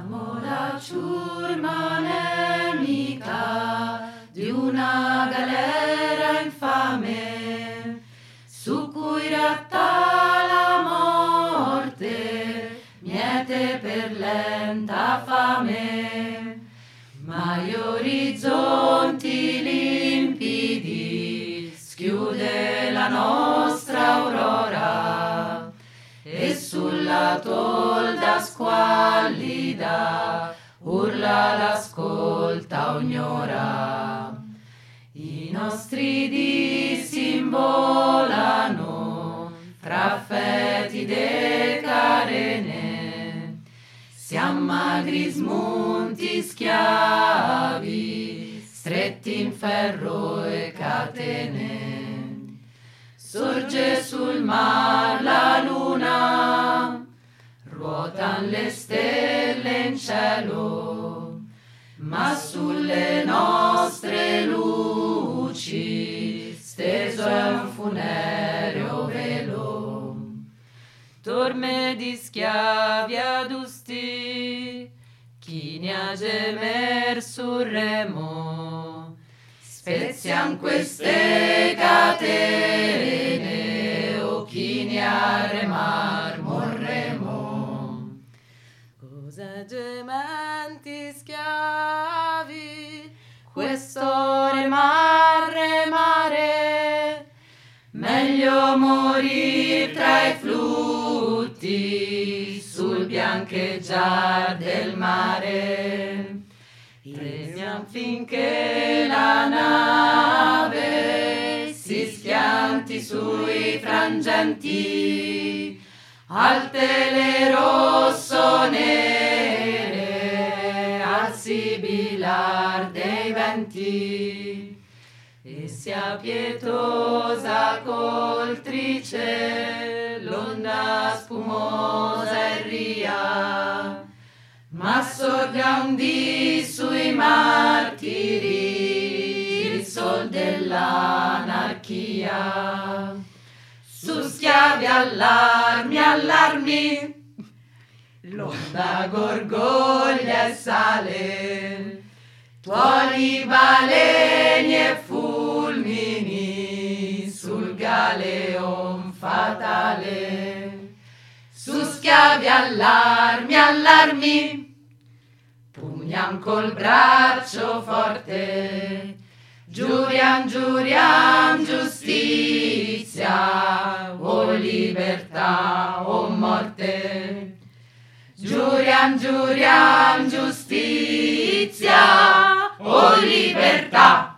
Siamo la ciurma nemica di una galera infame, su cui ratta la morte, miete per lenta fame. Ma gli orizzonti limpidi schiude la nostra aurora, e sulla tolda squallida urla l'ascolta ognora. I nostri dì s'involano fra fetide carene, siamo magri smunti schiavi, stretti in ferro e catene. Sorge sul mar la luna, ruotan le stelle in cielo, ma sulle nostre luci steso è un funereo velo. Torme di schiavi adusti, chi ne ha gemer sul remo, spezian queste catene, o chi ne ha remar morremo. Cosa gementi schiavi, questo remare, meglio morir tra i flutti sul biancheggiar del mare. Remiam finché la nave si schianti sui frangenti, alte le rossonere al sibilar dei venti, e sia pietosa coltrice l'onda spumosa e ria, ma sorga un dì sui martiri il sol dell'anarchia. Su schiavi allarmi, l'onda gorgoglia e sale, tuoni, baleni e fulmini sul galeon fatale. Su schiavi allarmi, pugnan col braccio forte, giuriam giustizia, o libertà o morte. Giuriam giustizia, o libertà